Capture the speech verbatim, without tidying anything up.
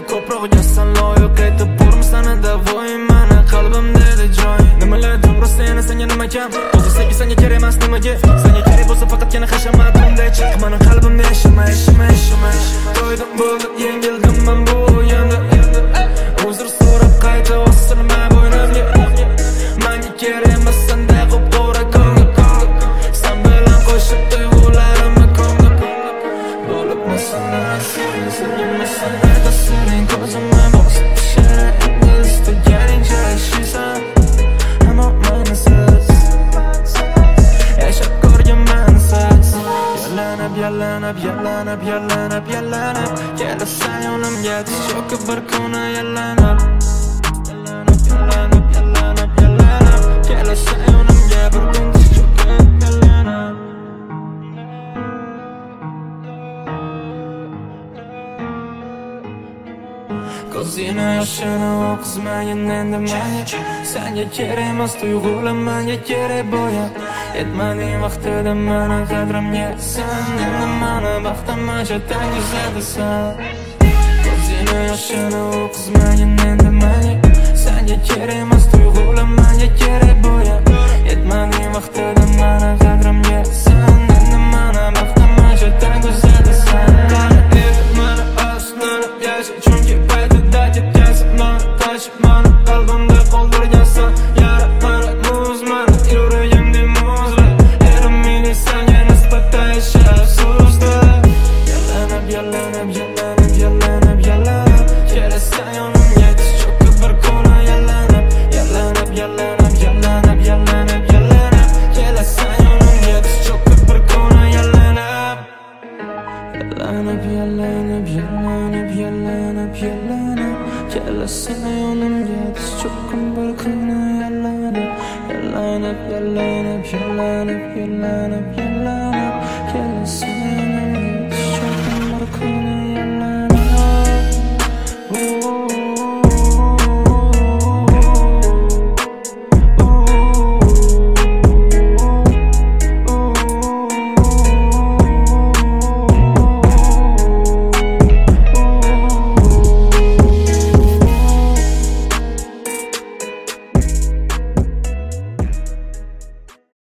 ko'proq yozsan loyiq etib Bormisana davoy mani qalbimda edi joy Nimalar to'g'ri seni senga nima kam O'zi sevgi senga kerak emas nimaga Senga kerak bo'lsa faqatgina hashamat bunday chiq Mani qalbimda yashama yashama yashama To'ydim bo'ldim yengildim men bu o'yinda Uzr so'rab qayta osilma bo'ynimga Menga kerak emas senday qop-qora ko'ngil Sen bilan qo'shib tuyg'ularimni ko'ngil Bo'libmisan sen sevgimmisan ayta sening ko'zimni bosib pishara endi istaganincha yashaysan Ammo mensiz yashab ko'rgin mensiz Yalanib yalanib yalanib yalanib yalanib Kelasan yo'limga tiz cho'kib bir kuni yalanib Yalanib yalanib yalanib yalanib Kelasan yo'limga bir kun tiz cho'kib yalanib Ko'zingni yoshini oqizmayin endi menga Senga kerak emas tuyg'ular menga kerak bo'yab Yetmading vaqtida meni qadrimga sen Endi meni baxtim ajatan kuzatasan Ko'zingni yoshini oqizmayin endi menga Senga kerak emas tuyg'ular menga kerak bo'yab Yetmading vaqtida meni qadrimga sen Endi meni baxtim ajatan kuzatasan Meni aslanib yasha chunki paytida ketkazib meni tashib meni qalbimda qoldirgansan Yara meni muz meni yuragimda muzlar Erim meni senga nisbatan yashab afsusda Yalanib yalanib yalanib yalanib yalanib Kelasan yonimga tiz cho'kib bir kuni yalanib Yalanib yalanib yalanib yalanib yalanib Kelasan yonimga tiz cho'kib bir kuni yalanib Yalanib yalanib yalanib yalanib yalanib Kelasan yonimga tiz cho'kib bir kuni yalanib Yalanib yalanib yalanib yalanib yalanib Kelasan yonimga